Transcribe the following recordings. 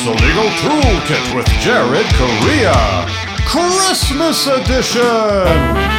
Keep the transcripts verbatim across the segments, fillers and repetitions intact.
It's the Legal Toolkit with Jared Correa, Christmas edition!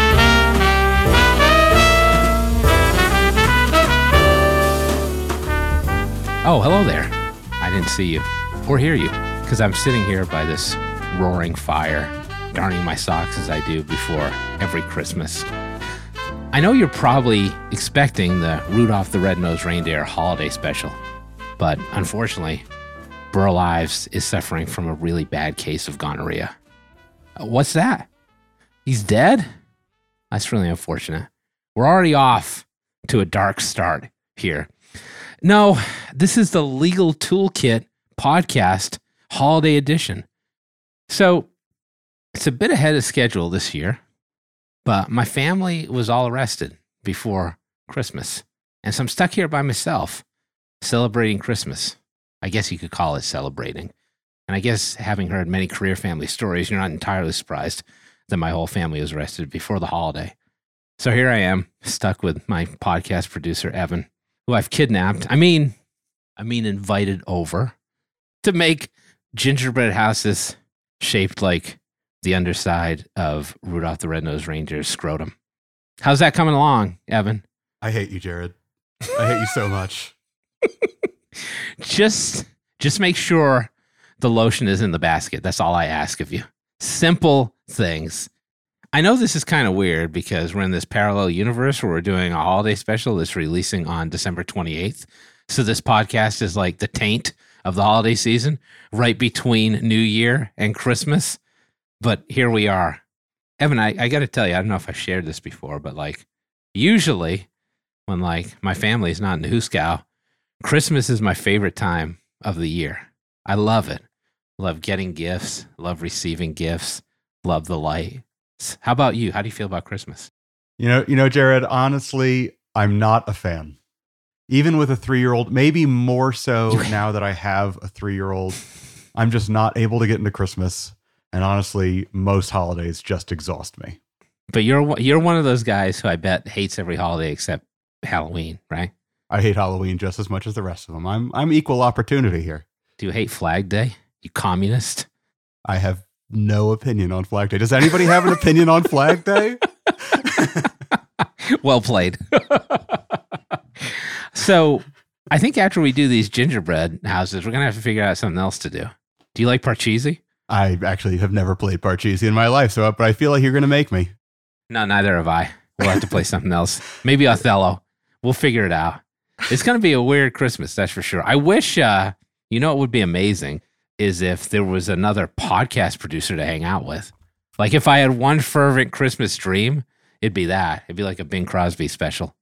Oh, hello there. I didn't see you or hear you because I'm sitting here by this roaring fire, darning my socks as I do before every Christmas. I know you're probably expecting the Rudolph the Red-Nosed Reindeer holiday special, but unfortunately, Burl Ives is suffering from a really bad case of gonorrhea. Uh, what's that? He's dead? That's really unfortunate. We're already off to a dark start here. No, this is the Legal Toolkit podcast holiday edition. So it's a bit ahead of schedule this year, but my family was all arrested before Christmas. And so I'm stuck here by myself celebrating Christmas. I guess you could call it celebrating. And I guess having heard many career family stories, you're not entirely surprised that my whole family was arrested before the holiday. So here I am, stuck with my podcast producer, Evan, who I've kidnapped. I mean, I mean invited over to make gingerbread houses shaped like the underside of Rudolph the Red-Nosed Reindeer's scrotum. How's that coming along, Evan? I hate you, Jared. I hate you so much. Just, just make sure the lotion is in the basket. That's all I ask of you. Simple things. I know this is kind of weird because we're in this parallel universe where we're doing a holiday special that's releasing on December twenty-eighth. So this podcast is like the taint of the holiday season, right between New Year and Christmas. But here we are. Evan, I, I got to tell you, I don't know if I've shared this before, but like usually when like my family is not in the Hooskow, Christmas is my favorite time of the year. I love it. Love getting gifts, love receiving gifts, love the light. How about you? How do you feel about Christmas? You know, you know, Jared, honestly, I'm not a fan. Even with a three-year-old, maybe more so now that I have a three-year-old, I'm just not able to get into Christmas. And honestly, most holidays just exhaust me. But you're you're one of those guys who I bet hates every holiday except Halloween, right? I hate Halloween just as much as the rest of them. I'm I'm equal opportunity here. Do you hate Flag Day? You communist? I have no opinion on Flag Day. Does anybody have an opinion on Flag Day? Well played. So I think after we do these gingerbread houses, we're going to have to figure out something else to do. Do you like Parcheesi? I actually have never played Parcheesi in my life, so but I feel like you're going to make me. No, neither have I. We'll have to play something else. Maybe Othello. We'll figure it out. It's going to be a weird Christmas, that's for sure. I wish, uh, you know, it would be amazing is if there was another podcast producer to hang out with. Like if I had one fervent Christmas dream, it'd be that. It'd be like a Bing Crosby special.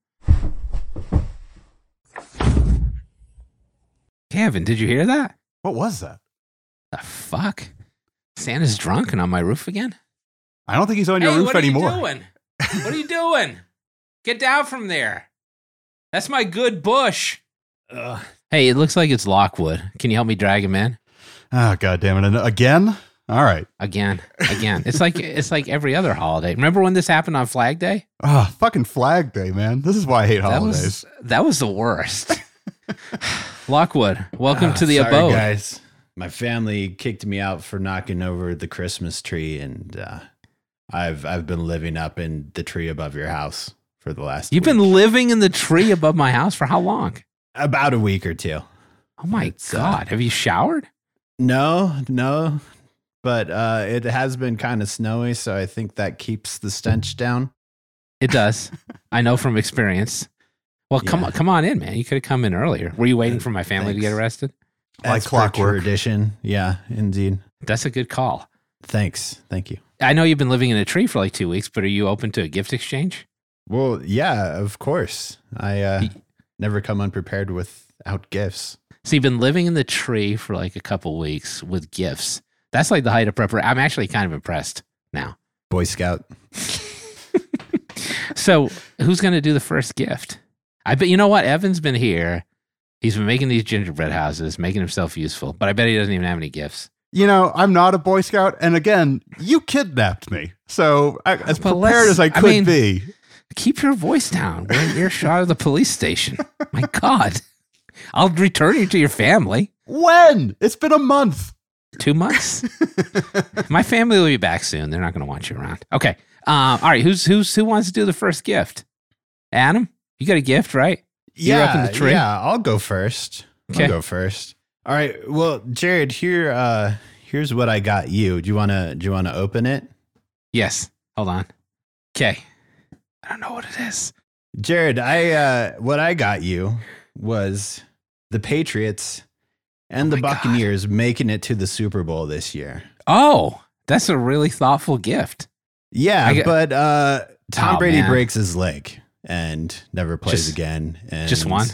Kevin, did you hear that? What was that? The fuck? Santa's drunk and on my roof again? I don't think he's on your hey, roof what are anymore. You doing? What are you doing? Get down from there. That's my good bush. Ugh. Hey, it looks like it's Lockwood. Can you help me drag him in? Oh, God damn it. Again? All right. Again. Again. It's like it's like every other holiday. Remember when this happened on Flag Day? Oh, fucking Flag Day, man. This is why I hate that holidays. Was, that was the worst. Lockwood, welcome oh, to the sorry, abode. Guys. My family kicked me out for knocking over the Christmas tree, and uh, I've I've been living up in the tree above your house for the last You've week. been living in the tree above my house for how long? About a week or two. Oh, my it's, God. Uh, Have you showered? No, no. But uh, it has been kind of snowy, so I think that keeps the stench down. It does. I know from experience. Well, yeah. come on, come on in, man. You could have come in earlier. Were you waiting for my family Thanks. to get arrested? Like clockwork. Tradition. Yeah, indeed. That's a good call. Thanks. Thank you. I know you've been living in a tree for like two weeks, but are you open to a gift exchange? Well, yeah, of course. I uh, he, never come unprepared without gifts. So you've been living in the tree for like a couple weeks with gifts. That's like the height of preparation. I'm actually kind of impressed now. Boy Scout. So who's going to do the first gift? I bet, you know what? Evan's been here. He's been making these gingerbread houses, making himself useful, but I bet he doesn't even have any gifts. You know, I'm not a Boy Scout. And again, you kidnapped me. So I, as well, prepared as I could I mean, be. Keep your voice down. We're in earshot of the police station. My God. I'll return you to your family. When? It's been a month. Two months? My family will be back soon. They're not going to want you around. Okay. Um, all right. Who's who's who wants to do the first gift? Adam, you got a gift, right? You're Yeah, up in the tree. yeah. I'll go first. Okay. I'll go first. All right. Well, Jared, here, uh, here's what I got you. Do you wanna do you wanna open it? Yes. Hold on. Okay. I don't know what it is. Jared, I uh, what I got you was the Patriots and Oh the my God. Buccaneers making it to the Super Bowl this year. Oh, that's a really thoughtful gift. Yeah, I get- but uh, Tom Oh, Brady man. breaks his leg and never plays Just- again. And, just one?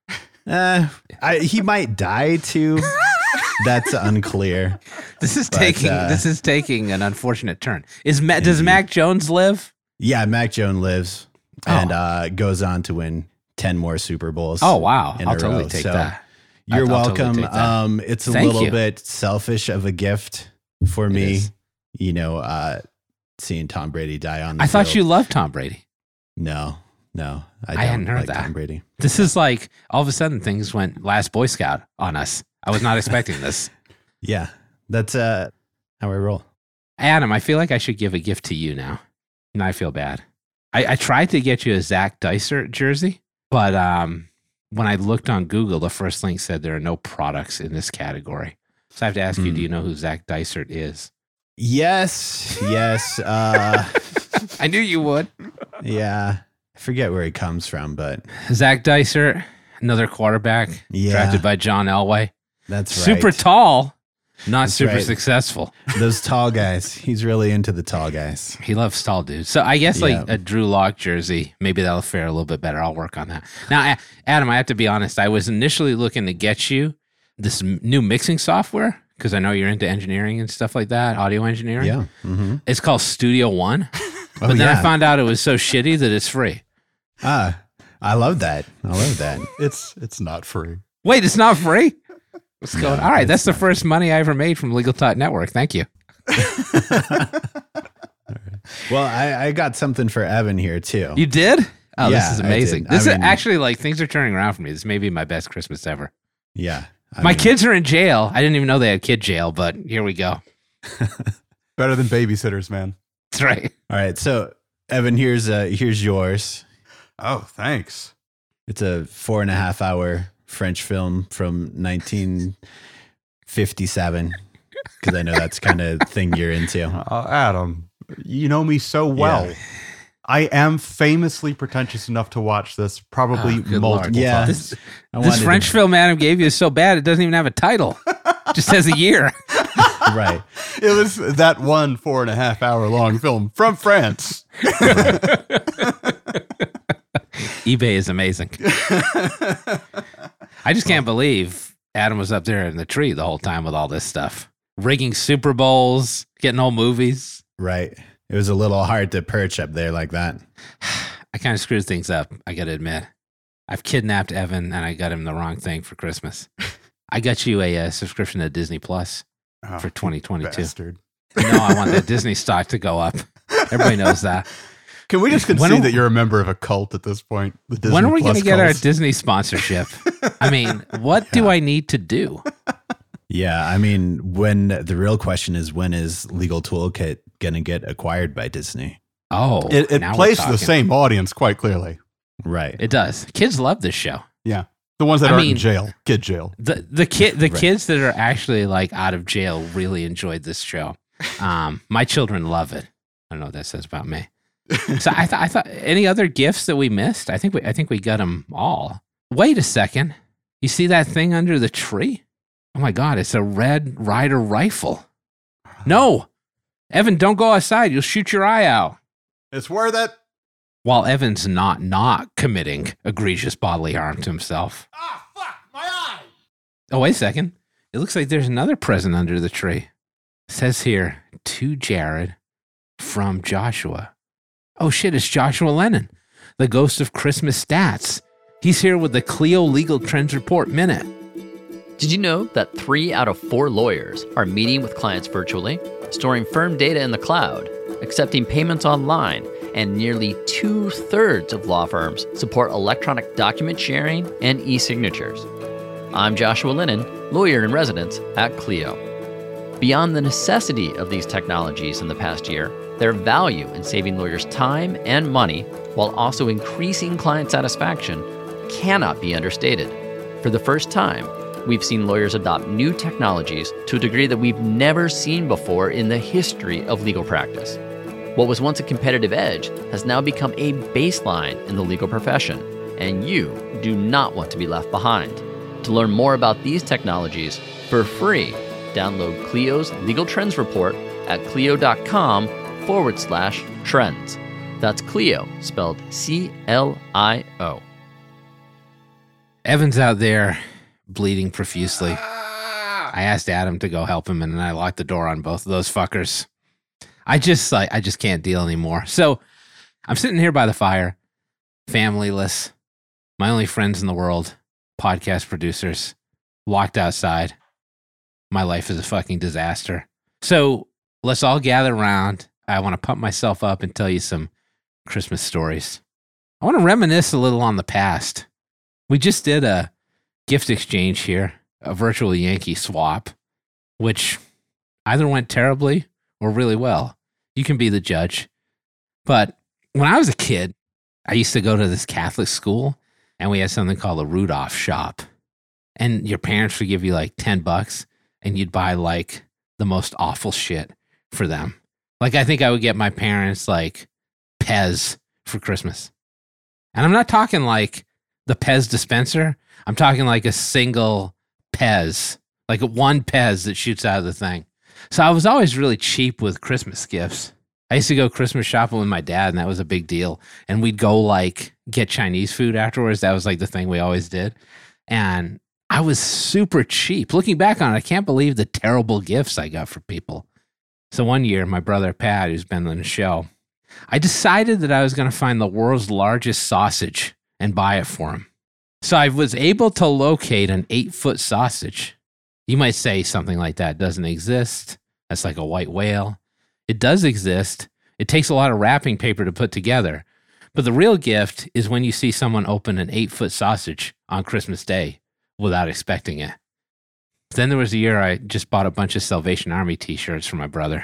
Uh, I, he might die too. That's unclear. This is But, taking uh, this is taking an unfortunate turn. Is Ma- does Indeed. Mac Jones live? Yeah, Mac Jones lives and Oh. uh, goes on to win ten more Super Bowls. Oh wow, in I'll a totally row. take So, that. You're I'll totally welcome. take that. um, it's a Thank little you. bit selfish of a gift for me, is. you know, uh, seeing Tom Brady die on the I thought field. you loved Tom Brady. No, no, I, don't I hadn't heard like that. Tom Brady. This is like all of a sudden things went last Boy Scout on us. I was not expecting this. Yeah, that's uh, how I roll. Adam, I feel like I should give a gift to you now. And I feel bad. I, I tried to get you a Zach Dysert jersey, but um, when I looked on Google, the first link said there are no products in this category. So I have to ask you, Hmm. do you know who Zach Dysert is? Yes, yes. Uh, I knew you would. yeah, I forget where he comes from, but Zach Dysert, another quarterback yeah, drafted by John Elway. that's right. Super tall, not That's super right. successful. Those tall guys. He's really into the tall guys. He loves tall dudes. So I guess like Yeah. a Drew Lock jersey, maybe that'll fare a little bit better. I'll work on that. Now, A- Adam, I have to be honest. I was initially looking to get you this m- new mixing software because I know you're into engineering and stuff like that, audio engineering. Yeah. Mm-hmm. It's called Studio One. Oh, But then yeah. I found out it was so shitty that it's free. Ah, I love that. I love that. It's it's not free. Wait, it's not free? What's No, going on? All right, it's that's the not. first money I ever made from Legal Talk Network. Thank you. Well, I, I got something for Evan here too. You did? Oh, this Yeah, is I amazing. did. I This mean- is actually like things are turning around for me. This may be my best Christmas ever. yeah. I My mean, kids are in jail. I didn't even know they had kid jail, but here we go. Better than babysitters, man. That's right. All right. So, Evan, here's uh here's yours. Oh, thanks. It's a four and a half hour French film from nineteen fifty-seven. Because I know that's kind of thing you're into. Uh, Adam, you know me so well. Yeah. I am famously pretentious enough to watch this probably Oh, good multiple Lord. Yeah. times. This, I this wanted to- French film Adam gave you is so bad it doesn't even have a title. Just has a year. Right. It was that one four and a half hour long film from France. eBay is amazing. I just can't believe Adam was up there in the tree the whole time with all this stuff. Rigging Super Bowls, getting old movies. Right. It was a little hard to perch up there like that. I kind of screwed things up, I got to admit. I've kidnapped Evan and I got him the wrong thing for Christmas. I got you a, uh subscription to Disney Plus Oh, for twenty twenty-two. bastard. You know, I want that Disney stock to go up. Everybody knows that. Can we just When concede are- that you're a member of a cult at this point? The Disney when are we Plus going to get our cult? Disney sponsorship? I mean, what do I need to do? Yeah. I mean, when the real question is, when is Legal Toolkit going to get acquired by Disney? Oh, It, it now we're plays to the talking. same audience quite clearly. Right. It does. Kids love this show. The ones that I aren't in mean- jail, kid jail. The the kid the Right. kids that are actually like out of jail really enjoyed this show. Um, my children love it. I don't know what that says about me. So I thought I thought any other gifts that we missed? I think we I think we got them all. Wait a second. You see that thing under the tree? Oh my God! It's a Red Ryder rifle. No, Evan, don't go outside. You'll shoot your eye out. It's where that. While Evan's not not committing egregious bodily harm to himself. Ah, fuck, my eye. Oh, wait a second. It looks like there's another present under the tree. It says here, to Jared from Joshua. Oh, shit, it's Joshua Lennon, the ghost of Christmas stats. He's here with the Clio Legal Trends Report Minute. Did you know that three out of four lawyers are meeting with clients virtually, storing firm data in the cloud, accepting payments online, and nearly two-thirds of law firms support electronic document sharing and e-signatures? I'm Joshua Lennon, lawyer in residence at Clio. Beyond the necessity of these technologies in the past year, their value in saving lawyers time and money while also increasing client satisfaction cannot be understated. For the first time, we've seen lawyers adopt new technologies to a degree that we've never seen before in the history of legal practice. What was once a competitive edge has now become a baseline in the legal profession, and you do not want to be left behind. To learn more about these technologies for free, download Clio's Legal Trends Report at clio.com forward slash trends. That's Clio, spelled C L I O. Evan's out there bleeding profusely. I asked Adam to go help him, and then I locked the door on both of those fuckers. I just like I just can't deal anymore. So I'm sitting here by the fire, familyless, my only friends in the world, podcast producers, locked outside. My life is a fucking disaster. So let's all gather around. I want to pump myself up and tell you some Christmas stories. I want to reminisce a little on the past. We just did a gift exchange here, a virtual Yankee swap, which either went terribly or really well. You can be the judge. But when I was a kid, I used to go to this Catholic school, and we had something called a Rudolph shop. And your parents would give you like ten bucks, and you'd buy like the most awful shit for them. Like I think I would get my parents like Pez for Christmas. And I'm not talking like the Pez dispenser. I'm talking like a single Pez, like a one Pez that shoots out of the thing. So I was always really cheap with Christmas gifts. I used to go Christmas shopping with my dad, and that was a big deal. And we'd go like get Chinese food afterwards. That was like the thing we always did. And I was super cheap. Looking back on it, I can't believe the terrible gifts I got for people. So one year, my brother Pat, who's been on the show, I decided that I was going to find the world's largest sausage and buy it for him. So I was able to locate an eight-foot sausage. You might say something like that doesn't exist. That's like a white whale. It does exist. It takes a lot of wrapping paper to put together. But the real gift is when you see someone open an eight-foot sausage on Christmas Day without expecting it. Then there was a year I just bought a bunch of Salvation Army t-shirts for my brother.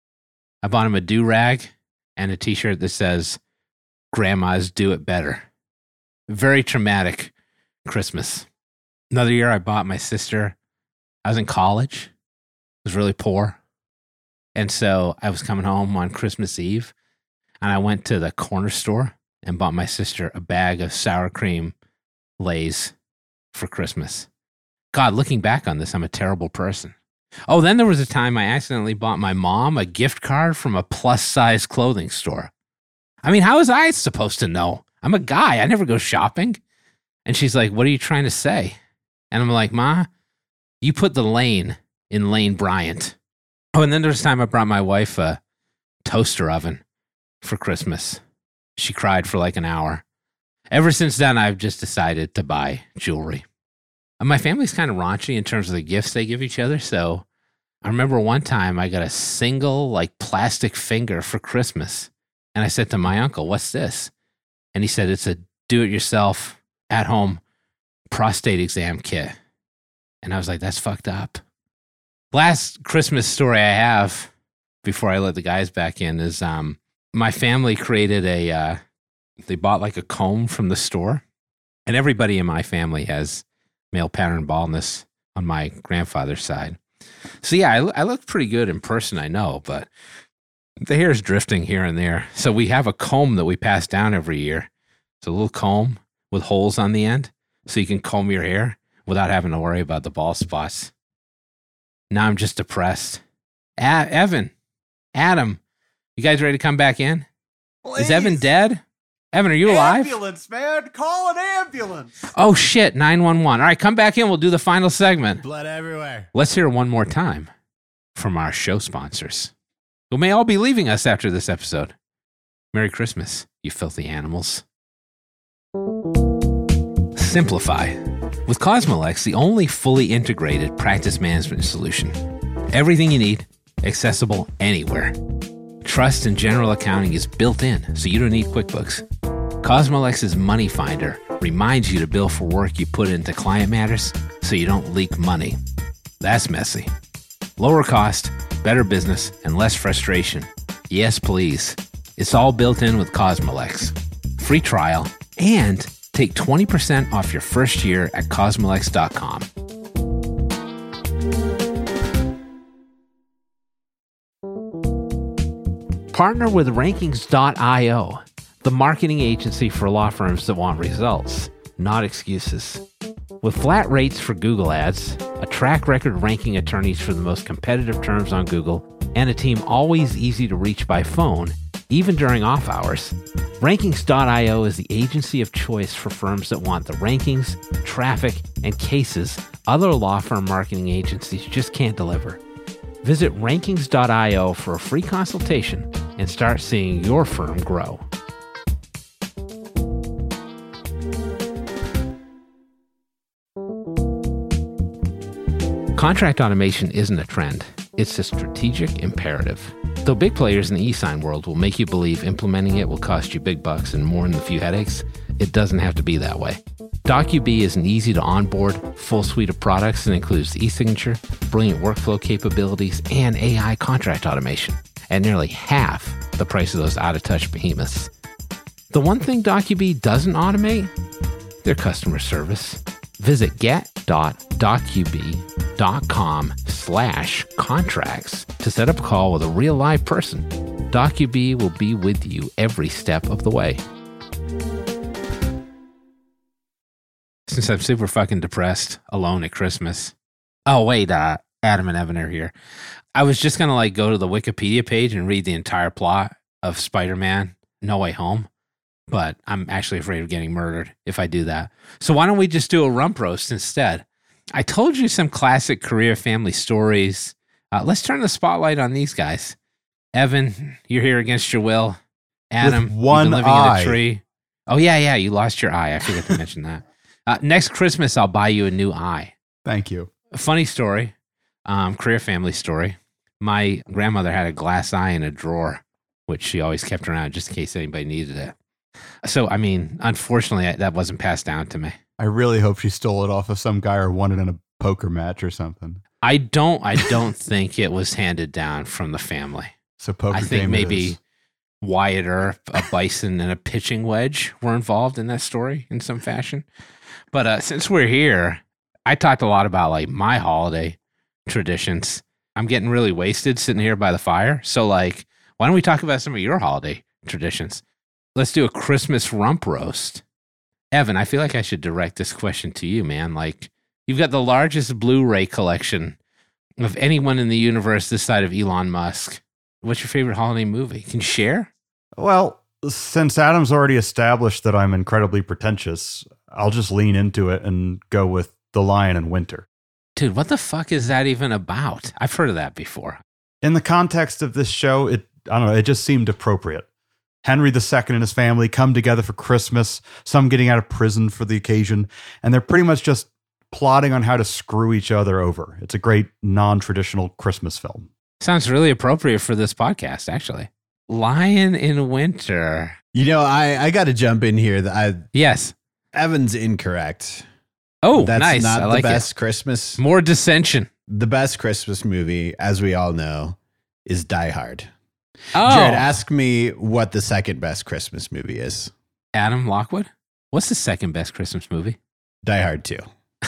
I bought him a do-rag and a t-shirt that says, Grandmas Do It Better. Very traumatic Christmas. Another year I bought my sister, I was in college, I was really poor. And so I was coming home on Christmas Eve, and I went to the corner store and bought my sister a bag of sour cream Lay's for Christmas. God, looking back on this, I'm a terrible person. Oh, then there was a time I accidentally bought my mom a gift card from a plus-size clothing store. I mean, how was I supposed to know? I'm a guy. I never go shopping. And she's like, what are you trying to say? And I'm like, Ma, you put the Lane in Lane Bryant. Oh, and then there was a time I brought my wife a toaster oven for Christmas. She cried for like an hour. Ever since then, I've just decided to buy jewelry. And my family's kind of raunchy in terms of the gifts they give each other. So I remember one time I got a single like plastic finger for Christmas. And I said to my uncle, what's this? And he said, it's a do-it-yourself at-home prostate exam kit. And I was like, that's fucked up. Last Christmas story I have before I let the guys back in is um, my family created a, uh, they bought like a comb from the store. And everybody in my family has male pattern baldness on my grandfather's side. So yeah, I, I look pretty good in person, I know, but the hair is drifting here and there. So we have a comb that we pass down every year. It's a little comb with holes on the end so you can comb your hair without having to worry about the bald spots. Now I'm just depressed. A- Evan, Adam, you guys ready to come back in? Please. Is Evan dead? Evan, are you alive? Ambulance, man. Call an ambulance. Oh, shit. nine one one. All right, come back in. We'll do the final segment. Blood everywhere. Let's hear one more time from our show sponsors, who may all be leaving us after this episode. Merry Christmas, you filthy animals. Simplify. With Cosmolex, the only fully integrated practice management solution. Everything you need, accessible anywhere. Trust and general accounting is built in, so you don't need QuickBooks. Cosmolex's Money Finder reminds you to bill for work you put into client matters so you don't leak money. That's messy. Lower cost, better business, and less frustration. Yes, please. It's all built in with Cosmolex. Free trial and take twenty percent off your first year at cosmolex dot com. Partner with Rankings dot io, the marketing agency for law firms that want results, not excuses. With flat rates for Google Ads, a track record ranking attorneys for the most competitive terms on Google, and a team always easy to reach by phone, even during off hours, Rankings dot io is the agency of choice for firms that want the rankings, traffic, and cases other law firm marketing agencies just can't deliver. Visit Rankings dot io for a free consultation and start seeing your firm grow. Contract automation isn't a trend. It's a strategic imperative. Though big players in the e-sign world will make you believe implementing it will cost you big bucks and more than a few headaches, it doesn't have to be that way. DocuBee is an easy to onboard, full suite of products that includes e-signature, brilliant workflow capabilities, and A I contract automation at nearly half the price of those out-of-touch behemoths. The one thing DocuBee doesn't automate? Their customer service. Visit get.docubee.com slash contracts to set up a call with a real live person. DocuBee will be with you every step of the way. Since I'm super fucking depressed, alone at Christmas. Oh, wait, uh, Adam and Evan are here. I was just going to like go to the Wikipedia page and read the entire plot of Spider-Man No Way Home, but I'm actually afraid of getting murdered if I do that. So why don't we just do a rump roast instead? I told you some classic career family stories. Uh, let's turn the spotlight on these guys. Evan, you're here against your will. Adam, With one you've been living eye. in a tree. Oh, yeah, yeah, you lost your eye. I forgot to mention that. Uh, next Christmas, I'll buy you a new eye. Thank you. A funny story, um, career family story. My grandmother had a glass eye in a drawer, which she always kept around just in case anybody needed it. So, I mean, unfortunately, that wasn't passed down to me. I really hope she stole it off of some guy or won it in a poker match or something. I don't. I don't think it was handed down from the family. So poker I think game it maybe is. Wyatt Earp, a bison, and a pitching wedge were involved in that story in some fashion. But uh, since we're here, I talked a lot about like my holiday traditions. I'm getting really wasted sitting here by the fire. So, like, why don't we talk about some of your holiday traditions? Let's do a Christmas rump roast. Evan, I feel like I should direct this question to you, man. Like, you've got the largest Blu-ray collection of anyone in the universe this side of Elon Musk. What's your favorite holiday movie? Can you share? Well, since Adam's already established that I'm incredibly pretentious, I'll just lean into it and go with The Lion in Winter. Dude, what the fuck is that even about? I've heard of that before. In the context of this show, it I don't know, it just seemed appropriate. Henry the Second and his family come together for Christmas, some getting out of prison for the occasion, and they're pretty much just plotting on how to screw each other over. It's a great non-traditional Christmas film. Sounds really appropriate for this podcast, actually. Lion in Winter. You know, I, I got to jump in here. That I Yes. Evan's incorrect. Oh, That's nice. not I the like best it. Christmas. More dissension. The best Christmas movie, as we all know, is Die Hard. Oh, Jared, ask me what the second best Christmas movie is. Adam Lockwood. What's the second best Christmas movie? Die Hard two.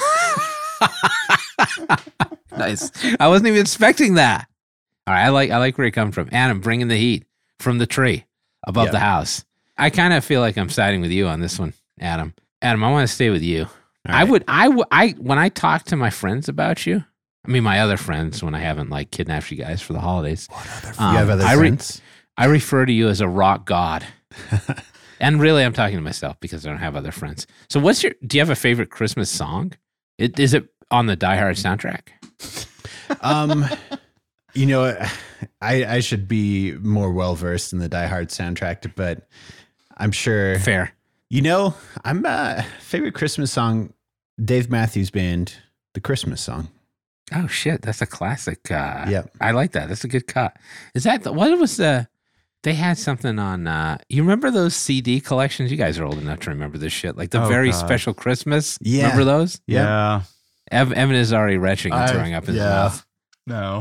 Nice. I wasn't even expecting that. All right, I like I like where you come from. Adam, bringing the heat from the tree above Yeah. the house. I kind of feel like I'm siding with you on this one, Adam. Adam, I want to stay with you. All I right. would, I would, I when I talk to my friends about you, I mean my other friends when I haven't like kidnapped you guys for the holidays. um, you have other I re- friends? I refer to you as a rock god. And really, I'm talking to myself because I don't have other friends. So, what's your? Do you have a favorite Christmas song? It, is it on the Die Hard soundtrack? um, you know, I I should be more well versed in the Die Hard soundtrack, but I'm sure. Fair. You know, I'm uh, favorite Christmas song, Dave Matthews Band, the Christmas song. Oh shit, that's a classic. Uh, Yep. I like that. That's a good cut. Is that the, what was the? They had something on. Uh, you remember those C D collections? You guys are old enough to remember this shit. Like the Oh, very God. special Christmas. Yeah. Remember those? Yeah. Ev- Evan is already retching and I- throwing up his yeah. mouth. No.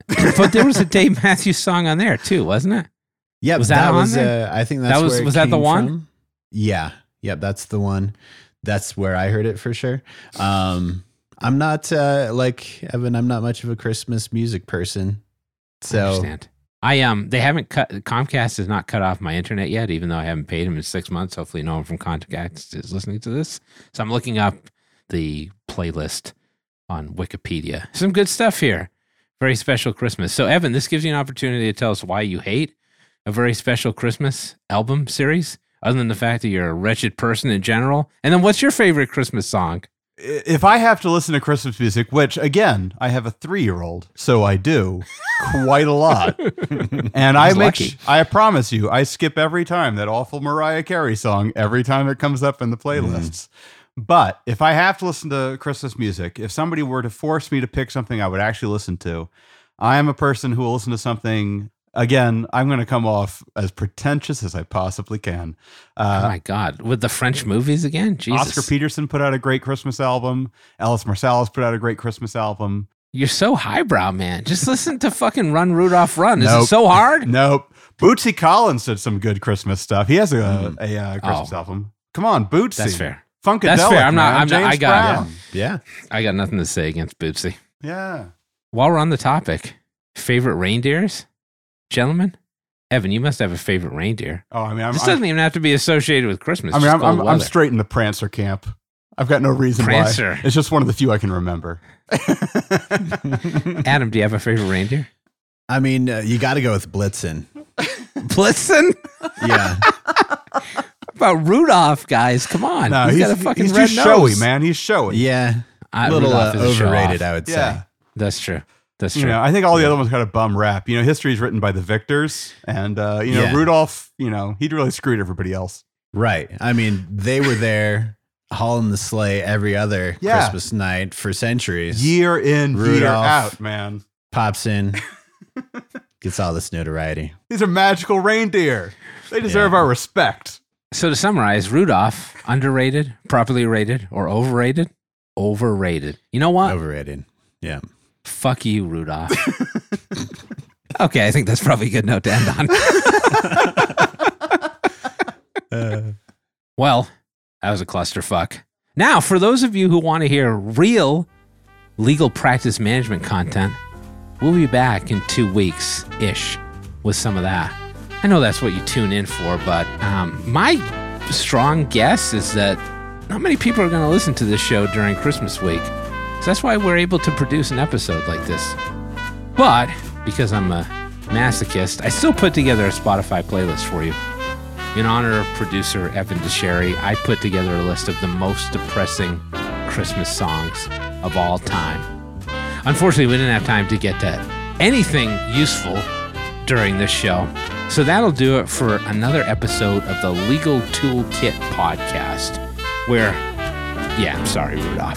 But there was a Dave Matthews song on there too, wasn't it? Yeah, Was that that on was. there? Uh, I think that's That was- where it was that the came one? from. Yeah, yep, that's the one. That's where I heard it for sure. Um, I'm not uh, like Evan. I'm not much of a Christmas music person. I So understand. I um, they haven't cut. Comcast has not cut off my internet yet, even though I haven't paid them in six months. Hopefully, no one from Comcast is listening to this. So I'm looking up the playlist on Wikipedia. Some good stuff here. Very special Christmas. So Evan, this gives you an opportunity to tell us why you hate a very special Christmas album series, other than the fact that you're a wretched person in general. And then, what's your favorite Christmas song? If I have to listen to Christmas music, which again, I have a three-year-old, so I do quite a lot. And I He's make, lucky. I promise you, I skip every time that awful Mariah Carey song every time it comes up in the playlists. But if I have to listen to Christmas music, if somebody were to force me to pick something I would actually listen to, I am a person who will listen to something. Again, I'm going to come off as pretentious as I possibly can. Oh Uh, my God. With the French movies again? Jesus. Oscar Peterson put out a great Christmas album. Ellis Marsalis put out a great Christmas album. You're so highbrow, man. Just listen to fucking Run, Rudolph, Run. Is it Nope. so hard? Nope. Bootsy Collins did some good Christmas stuff. He has a, Mm. a, uh Christmas Oh. album. Come on, Bootsy. That's fair. Funkadelic, That's fair. I'm not- man. I'm not- I James got- Brown. yeah, I got nothing to say against Bootsy. Yeah. While we're on the topic, favorite reindeers? Gentlemen? Evan, you must have a favorite reindeer. Oh, I mean, I'm, This I'm, doesn't even have to be associated with Christmas. I mean, just I'm, cold I'm, I'm weather. straight in the Prancer camp. I've got no reason Prancer. why. It's just one of the few I can remember. Adam, do you have a favorite reindeer? I mean, uh, you got to go with Blitzen. Blitzen? Yeah, About Rudolph, guys. Come on. No, he's he's, got a fucking he's red too nose. showy, man. He's showy. yeah, Uh, a little uh, Rudolph is a show overrated, off. I would say. Yeah. That's true. That's You true. know, I think all the other ones got a bum rap. You know, history is written by the victors, and uh, you know, Yeah. Rudolph. You know, he'd really screwed everybody else. Right. I mean, they were there hauling the sleigh every other Yeah. Christmas night for centuries. Year in, year Rudolph. out, man. Pops in, gets all this notoriety. These are magical reindeer. They deserve Yeah. our respect. So to summarize, Rudolph, underrated, properly rated, or overrated? Overrated. You know what? Overrated. Yeah. Fuck you, Rudolph. Okay, I think that's probably a good note to end on. Well, that was a clusterfuck. Now, for those of you who want to hear real legal practice management content, we'll be back in two weeks-ish with some of that. I know that's what you tune in for, but um, my strong guess is that not many people are going to listen to this show during Christmas week. So that's why we're able to produce an episode like this. But because I'm a masochist, I still put together a Spotify playlist for you. In honor of producer Evan DeSherry, I put together a list of the most depressing Christmas songs of all time. Unfortunately, we didn't have time to get to anything useful during this show. So that'll do it for another episode of the Legal Toolkit podcast, where, yeah, I'm sorry, Rudolph.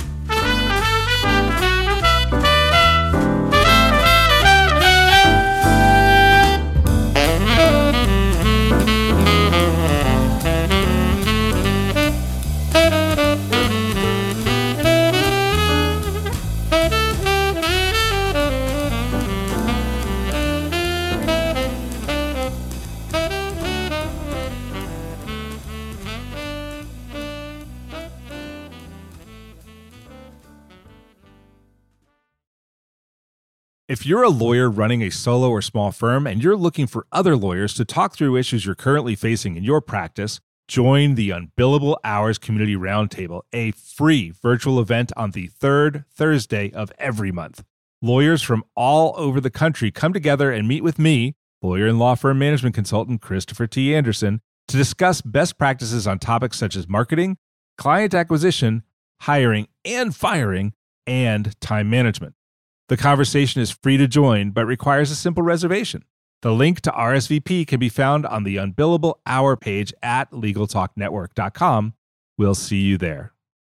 If you're a lawyer running a solo or small firm and you're looking for other lawyers to talk through issues you're currently facing in your practice, join the Unbillable Hours Community Roundtable, a free virtual event on the third Thursday of every month. Lawyers from all over the country come together and meet with me, lawyer and law firm management consultant Christopher T. Anderson, to discuss best practices on topics such as marketing, client acquisition, hiring and firing, and time management. The conversation is free to join, but requires a simple reservation. The link to R S V P can be found on the Unbillable Hour page at legal talk network dot com. We'll see you there.